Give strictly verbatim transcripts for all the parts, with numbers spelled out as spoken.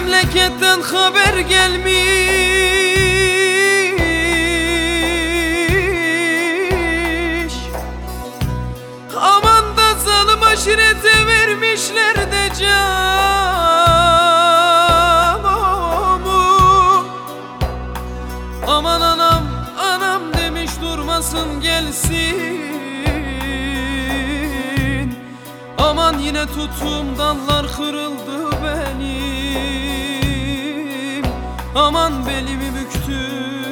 memleketten haber gelmiş. Aman da zalim aşirete vermişler de canımı. Aman anam anam demiş durmasın gelsin. Aman yine tuttum dallar kırıldı benim. Aman belimi büktü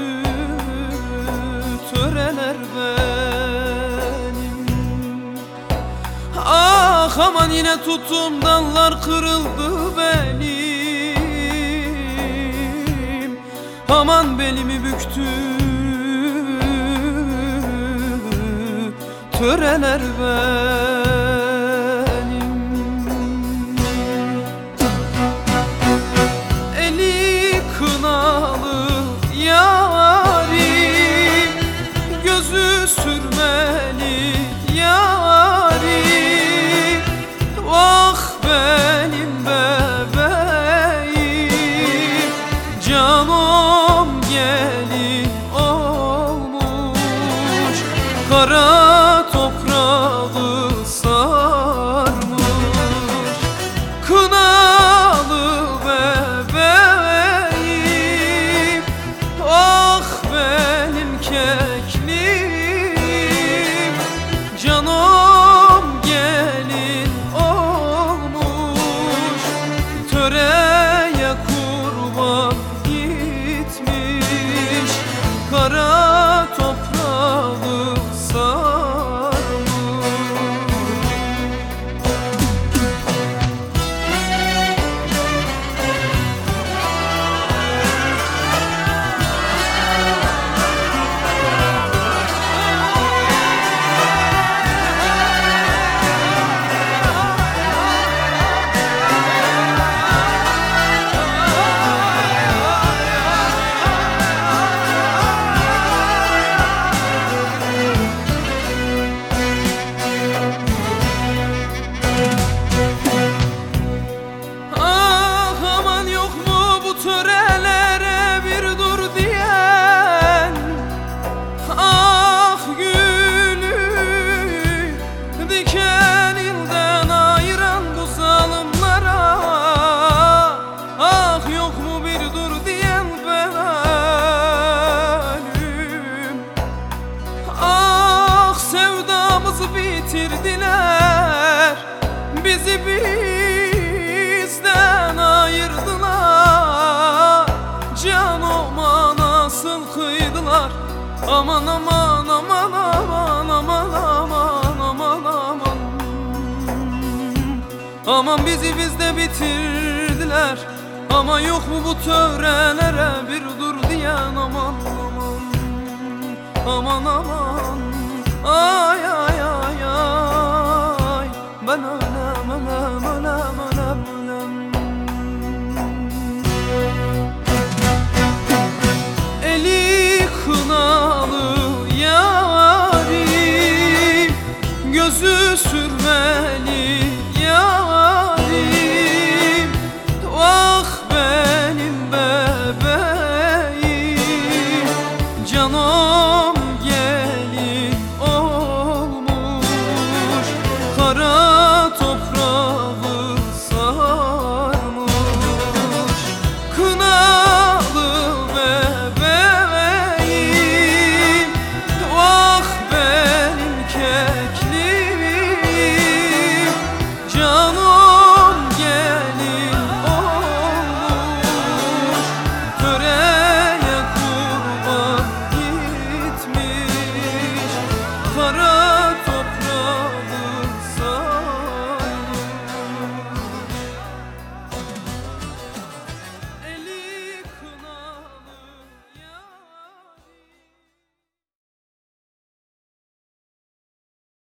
töreler benim. Ah aman yine tuttum dallar kırıldı benim. Aman belimi büktü töreler benim. Sürmeli yarim, vah benim bebeğim, canım gelin olmuş, kara toprağı sarmış. Kınalı bebeğim, ah benim keklim, canım gelin olmuş, töreye kurban gitmiş, kara toprağı sarmış. Törelere bir dur diyen, ah gülü dikeninden ayıran bu zalimlara, ah yok mu bir dur diyen benim. Ah sevdamızı bitirdiler, bizi bizden ayırdılar. Canıma nasıl kıydılar, aman aman aman aman aman aman aman aman. Aman bizi bizde bitirdiler, ama yok mu bu törelere bir dur diyen, aman aman aman aman. Ay ay ay ay, ben ölem ölem ölem ölem ölem. Eli kınalı yarim, gözü sürmeli